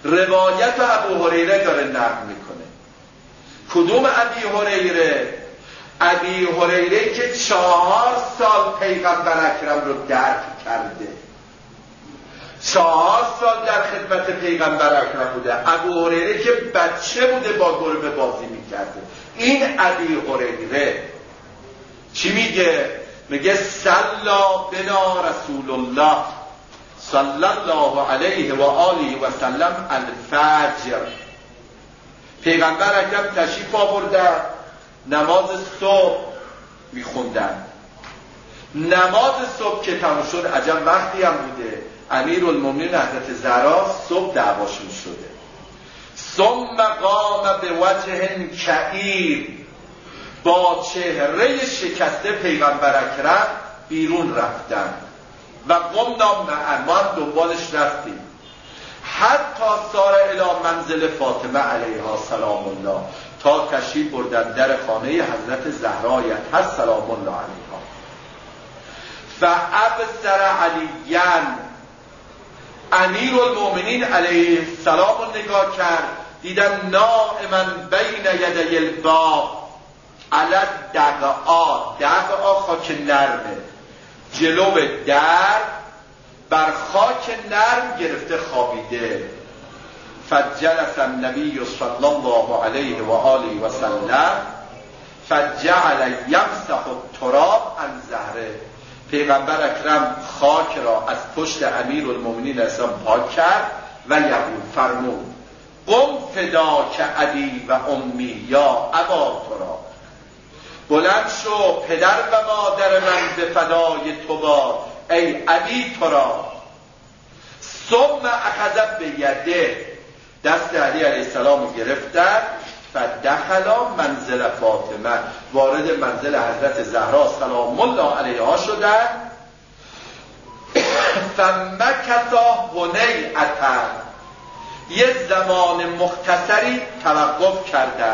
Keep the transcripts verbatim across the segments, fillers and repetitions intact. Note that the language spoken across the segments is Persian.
روایت ابو هریره داره نقل میکنه. کدوم ابی هریره؟ ابی هریره که چهار سال پیغمبر اکرم رو درک کرده، چهار سال در خدمت پیغمبر اکرم بوده. ابو هریره که بچه بوده با گربه بازی میکرده. این ابی هریره چی میگه؟ میگه صلا بنا رسول الله صلی الله علیه و آله و سلم الفجر. پیغمبر اکرم تشریف آوردن، نماز صبح میخوندن. نماز صبح که تموم شد، عجب وقتی هم بوده، امیرالمومنین حضرت زهرا صبح دعواشون شده. ثم قام به وجه کئیر، با چهره شکسته پیغمبر اکرم بیرون رفتن. و قمنا معه، ما هم دنبالش رفتیم. حتی سار الی منزل فاطمه علیها سلام الله، تا تشریف بردن در خانه حضرت زهرایت هست سلام الله علیها. و ابصر علیان، امیرالمومنین علیه السلام رو نگاه کرد، دیدن نائما بین یدی الباب علی دقعا، دقعا خاک نرمه، جلو در بر خاک نرم گرفته خوابیده. فجلس النبی صلی الله علیه و آله و سلم فجعل یمسح التراب عن ظهره. پیغمبر اکرم خاک را از پشت امیرالمومنین اسلام پاک کرد و یقول فرمود قم فداک ابی و امی یا ابا تراب، بلند شو پدر و مادر من به فدای تو باد ای ابی تراب. ثم اخذ به یده، دست علی علیه السلام رو گرفتن. فدخلا منزل فاطمه، وارد منزل حضرت زهرا سلام الله علیها شدن. فمکثا هنیئة، یه زمان مختصری توقف کردن.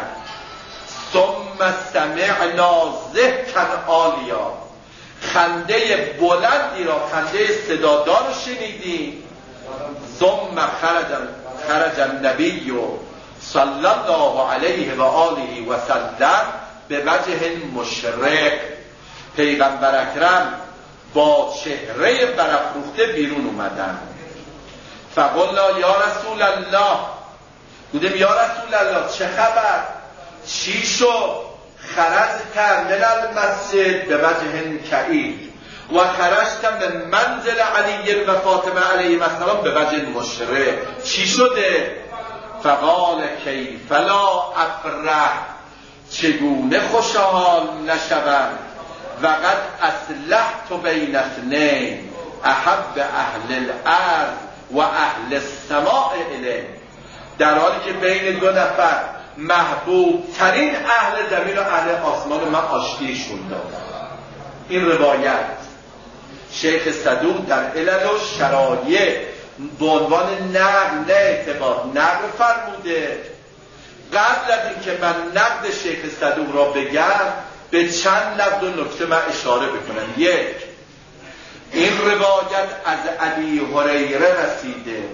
ثم سمعنا ضحکا عالیا، خنده بلندی را، خنده صدادار شنیدیم. ثم خرج خرج النبی صلی الله علیه و آله و سلم به وجه مشرق، پیغمبر اکرم با چهره برافروخته بیرون اومدن. فقلنا یا رسول الله، بودیم یا رسول الله چه خبر؟ چی شد؟ خرجت من المسجد به وجه کئیر و خرجتم به منزل علی و فاطمه علیه السلام به وجه مشرق. چی شده؟ فقال کیف لا افرح، چگونه خوشحال نشوم. وقد اصلحت بین اثنین احب اهل الارض و اهل السماء الیه، در حالی که بین دو نفر محبوب ترین اهل زمین و اهل آسمان من آشتیشون دادم. این روایت شیخ صدوق در علل و شرایع به عنوان نقل نه اعتبار نقل فرموده. قبل از اینکه من نقد شیخ صدوق را بگم، به چند لفظ و نکته من اشاره بکنم. یک، این روایت از ابی هریره رسیده.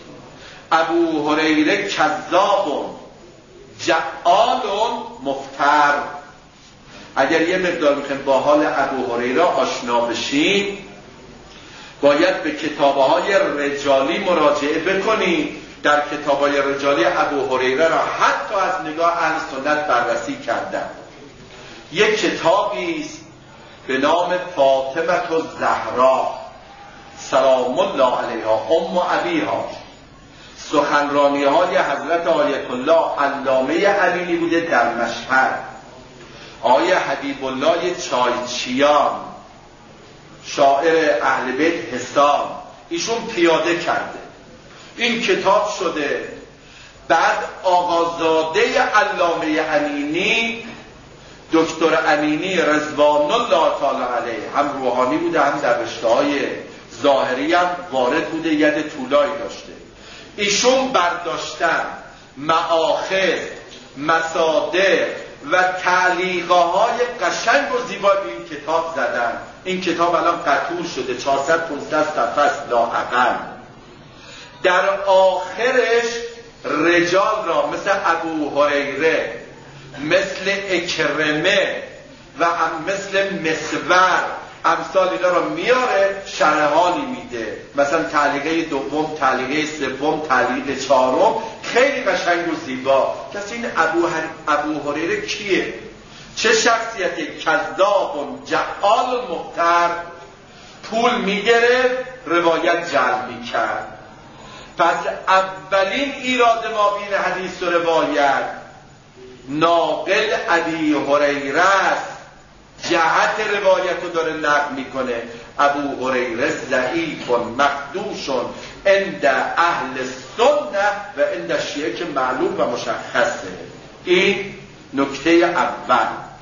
ابو هریره کذاب جعال مفتر. اگر یه مقدار میخوایم با حال ابو هریره آشنا بشیم، باید به کتابهای رجالی مراجعه بکنیم. در کتابهای رجالی ابو هریره را حتی از نگاه اهل سنت بررسی کردن. یک کتابی است به نام فاطمه الزهرا سلام الله علیها ام ابیها، سخنرانی های حضرت آیت الله علامه امینی بوده در مشهد. آیه حبیب الله چایچیان شاعر اهل بیت حسام، ایشون پیاده کرده. این کتاب شده. بعد آقازاده علامه امینی دکتر امینی رضوان الله تعالی علیه، هم روحانی بوده هم در رشته‌های ظاهری هم وارد بوده، ید طولایی داشته. ایشون برداشتن مآخذ، مصادر و تعلیقه های قشنگ و زیبا به این کتاب زدن. این کتاب الان قطور شده، چهارصد پانصد صفحه است لااقل. در آخرش رجال را مثل ابو هریره، مثل اکرمه و مثل مسور امثال اینا را میاره، شرح حالی میده. مثلا تعلیقه دوم، تعلیقه سوم، تعلیق چهارم خیلی قشنگ و زیبا. کسی این ابو, هر... ابو هریره کیه؟ چه شخصیتی؟ کذاب جعال مفتر، پول میگرفت روایت جلب میکرد. پس اولین ایراد ما بین حدیث و روایت ناقل ابی هریره است، جهت روایت رو داره نقل میکنه. ابو هریره ضعیف مخدوش عند اهل سنت و عند شیعه که معلوم و مشخصه. این نکته اول.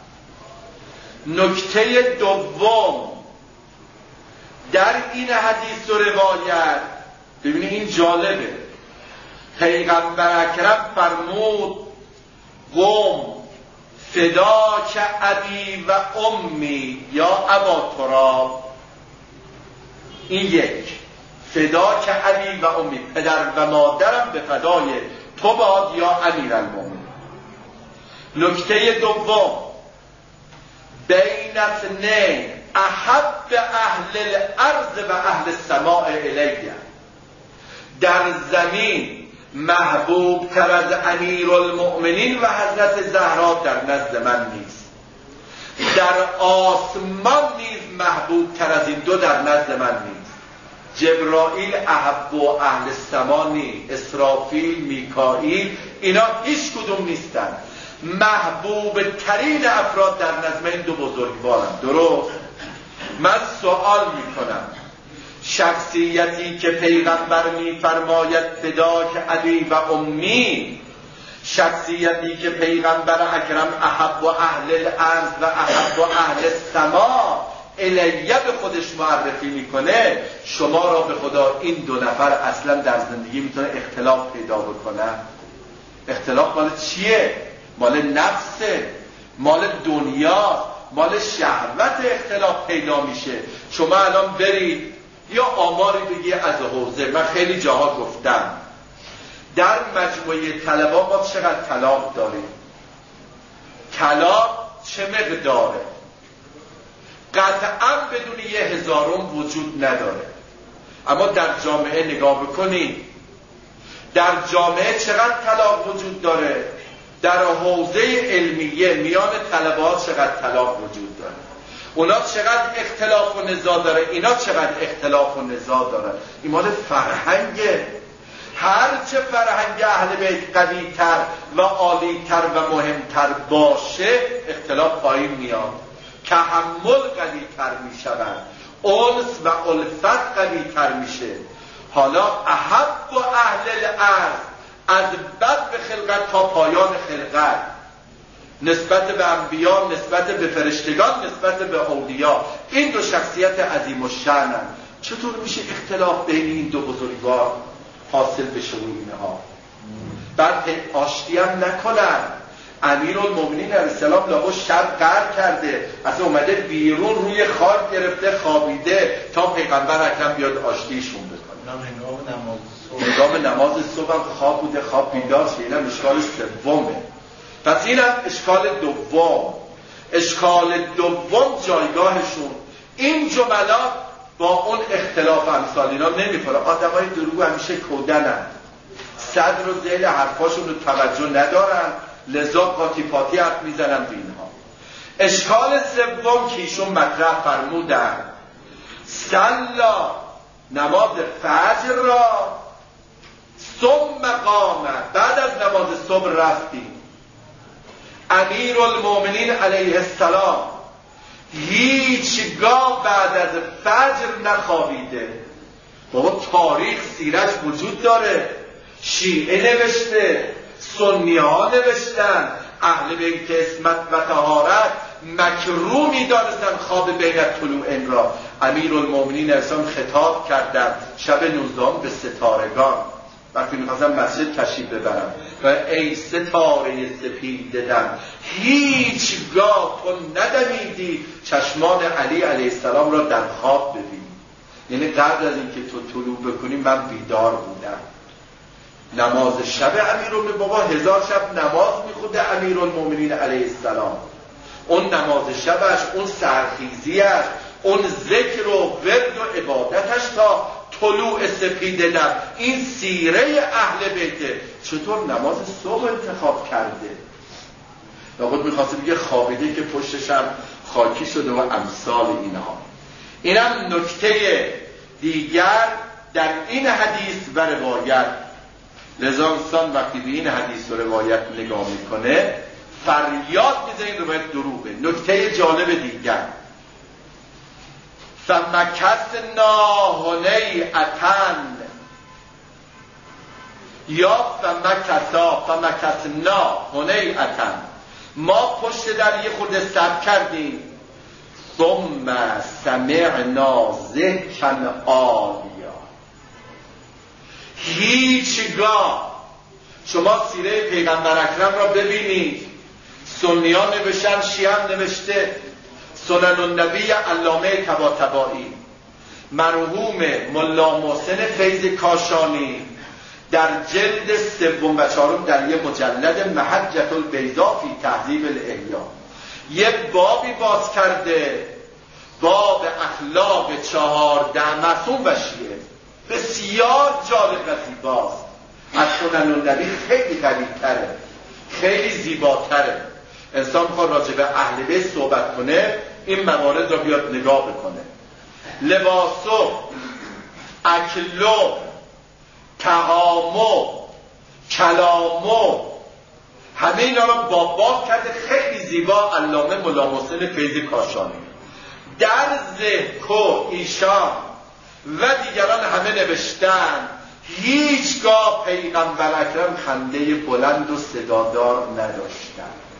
نکته دوم در این حدیث و روایت، ببینید این جالبه، پیغمبر اکرم فرمود قوم فداک ابی و امی یا ابا تراب. این یک، فداک ابی و امی، پدر و مادرم به فدای تو باد یا امیرالمومنین. نکته دوم، بین اثنین احب اهل الارض و اهل السماء الیه، در زمین محبوب تر از امیرالمؤمنین و حضرت زهرا در نزد من نیست، در آسمان نیز محبوب تر از این دو در نزد من نیست. جبرائیل احب و اهل السما نیست، اسرافیل، میکائیل، اینا هیچ کدوم نیستن. محبوب ترین افراد در نزد این دو بزرگوارن. درست؟ من سوال میکنم، شخصیتی که پیغمبر میفرماید فداک ابی و امی، شخصیتی که پیغمبر اکرم احب و اهل الارض و احب و اهل السما الیه به خودش معرفی میکنه، شما را به خدا این دو نفر اصلا در زندگی میتونه اختلاف پیدا بکنه؟ اختلاف مال چیه؟ مال نفسه، مال دنیا، مال شهوت اختلاف پیدا میشه. شما الان برید یا آماری بگی از حوزه، من خیلی جاها گفتم در مجموعه طلبا ما چقدر طلاق داریم، طلاق چه مقداره؟ قطعا بدون یه هزارم وجود نداره. اما در جامعه نگاه بکنید، در جامعه چقدر طلاق وجود داره؟ در حوزه علمیه میان طلبا چقدر طلاق وجود داره؟ اونا چقدر اختلاف و نزاع داره، اینا چقدر اختلاف و نزاع داره. این مال فرهنگه. هرچه فرهنگ اهل بیت قوی تر و عالی تر و مهمتر باشه اختلاف پایین میاد، تحمل قوی تر می شود، انس و الفت قوی تر میشه. حالا احب و اهل الارض، از بد به خلقت تا پایان خلقت، نسبت به انبیا، نسبت به فرشتگان، نسبت به اولیا، این دو شخصیت عظیم الشأنن. چطور میشه اختلاف بین این دو بزرگوار حاصل بشه و اینها؟ بعد آشتی هم نکنن. امیرالمومنین علیه السلام لابا شب قهر کرده، اصلا اومده بیرون روی خاک گرفته خوابیده تا پیغمبر اکرم بیاد آشتیشون بکنه. هنگام نماز صبح هنگام نماز صبح هم خواب بوده، خواب بیدار شده. اینم اشکال سومه. پس اینم اشکال دوم. اشکال دوم جایگاهشون. این جملات با اون اختلاف امثال اینا نمیخوره. آدمای دروغ همیشه کودنن، صدر و ذیل حرفاشون رو توجه ندارن، لذا قاطی پاتی حرف میزنن به اینها. اشکال سوم که ایشون مطرح فرمودن، صلا نماز فجر را ثم قام، بعد از نماز صبح رفتیم. امیرالمومنین علیه السلام هیچگاه بعد از فجر نخوابیده. بابا تاریخ سیرش وجود داره، شیعه نوشته، سنی ها نوشتن، اهل بیت اسمت و طهارت مکروه می‌دانستند خواب بین طلوعین را. امیرالمومنین اصلا خطاب کردند شب نوزدهم به ستارگان وقتی می‌خواستن مسجد تشریف ببرن و ای ستاره سپید دم، هیچگاه تو ندمیدی چشمان علی علیه السلام را در خواب ببینی. یعنی قبل از اینکه تو طلوع بکنی من بیدار بودم. نماز شب امیرالمومنین، بابا هزار شب نماز میخونده امیرالمومنین علیه السلام. اون نماز شبش، اون سرخیزیش، اون ذکر و ورد و عبادتش تا طلوع سپید لب، این سیره اهل بیته. چطور نماز صبح انتخاب کرده؟ لابد میخواسته بگه خوابیده که پشتش هم خاکی شده و امثال اینها. اینم نکته دیگر در این حدیث و روایت. لذا انسان وقتی به این حدیث و روایت نگاه میکنه فریاد میزنه این روایت دروغه. نکته جالب دیگر، فمکثنا هنیئتن یا فمکثا فمکثنا هنیئتن، ما پشت در یه خورده صبر کردیم. ثم سمعنا ذکرا عالیا. هیچگاه شما سیره پیغمبر اکرم را ببینید، سنیان نوشتن، شیعه هم نوشته، سنن النبی علامه طباطبایی، مرحوم ملا محسن فیض کاشانی در جلد سوم و چهارم در یه مجلد محجة البیضاء فی تهذیب الاحیا یه بابی باز کرده، باب اخلاق چهارده معصوم و شیعه. بسیار جالب و زیباست. از سنن النبی خیلی قوی‌تره، خیلی زیباتره. انسان میخواد راجع به اهل بیت صحبت کنه، این موارد را بیاد نگاه بکنه. لباسو، اکلو، طعامو، کلامو، همه اینا را باب باب کرده، خیلی زیبا علامه ملا محسن فیض کاشانی. در ذکر ایشان و دیگران همه نوشتن هیچگاه پیغمبر اکرم خنده بلند و صدادار نداشتن.